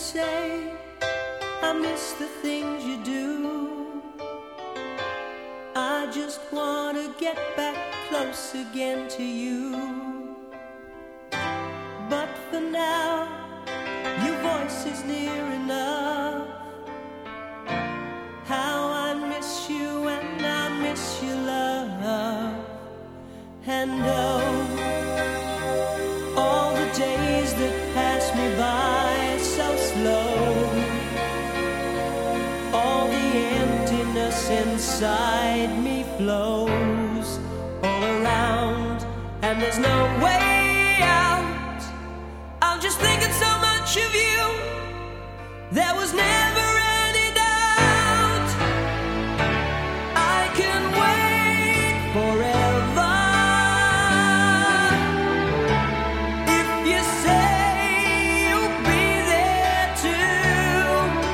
say I miss the things you do. I just want to get back close again to you. But for now, your voice is near enough. How I miss you and I miss your love. And oh, all the days that pass me by so slow, all the emptiness inside me flows all around, and there's no way out. I'm just thinking so much of you. There was never any doubt. I can wait forever. If you say you'll be there too,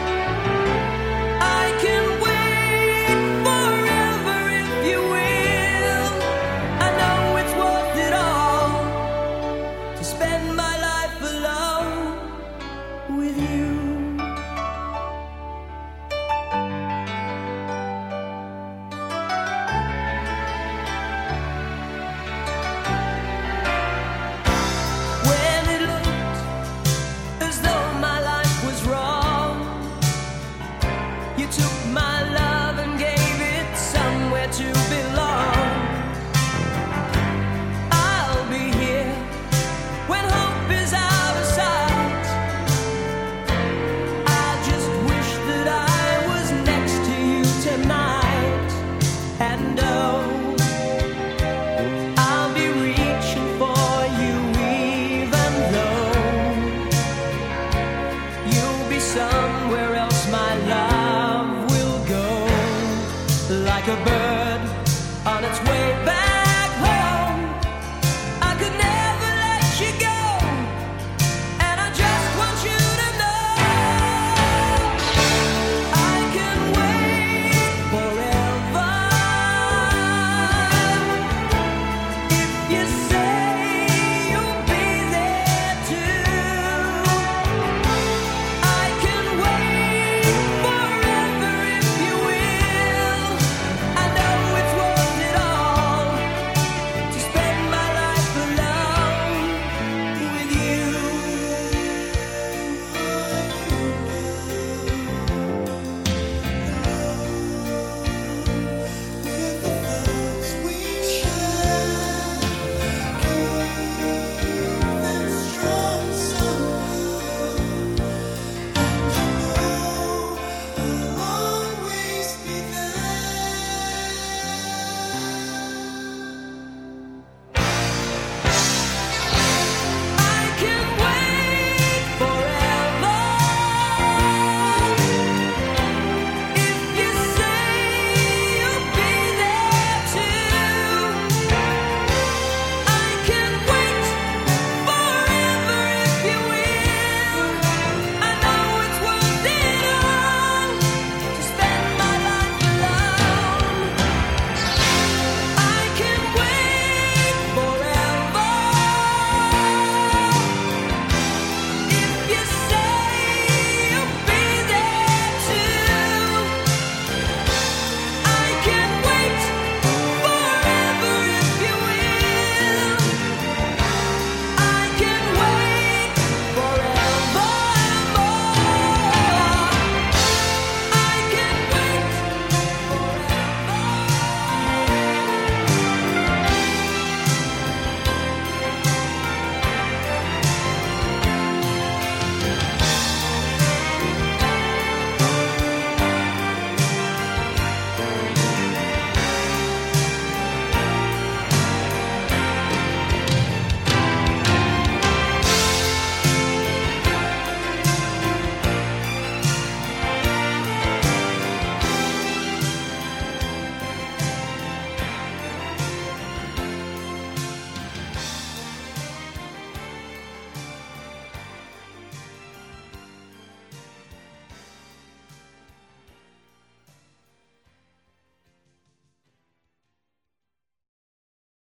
I can wait forever if you will. I know it's worth it all to spend my life alone with you. When it looked as though